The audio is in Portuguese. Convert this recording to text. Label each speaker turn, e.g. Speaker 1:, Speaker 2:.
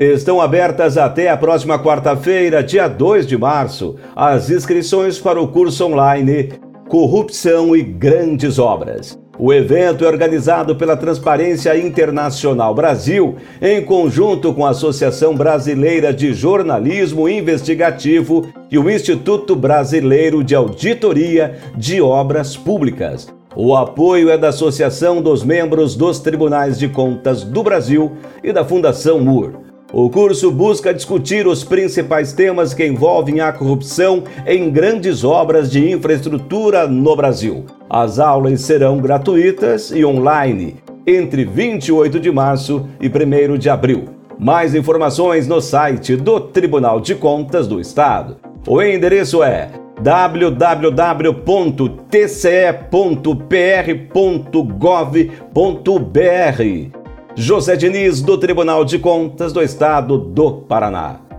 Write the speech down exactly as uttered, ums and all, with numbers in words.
Speaker 1: Estão abertas até a próxima quarta-feira, dia dois de março, as inscrições para o curso online Corrupção e Grandes Obras. O evento é organizado pela Transparência Internacional Brasil, em conjunto com a Associação Brasileira de Jornalismo Investigativo e o Instituto Brasileiro de Auditoria de Obras Públicas. O apoio é da Associação dos Membros dos Tribunais de Contas do Brasil e da Fundação Moore. O curso busca discutir os principais temas que envolvem a corrupção em grandes obras de infraestrutura no Brasil. As aulas serão gratuitas e online entre vinte e oito de março e primeiro de abril. Mais informações no site do Tribunal de Contas do Estado. O endereço é w w w ponto t c e ponto p r ponto gov ponto b r. José Diniz, do Tribunal de Contas do Estado do Paraná.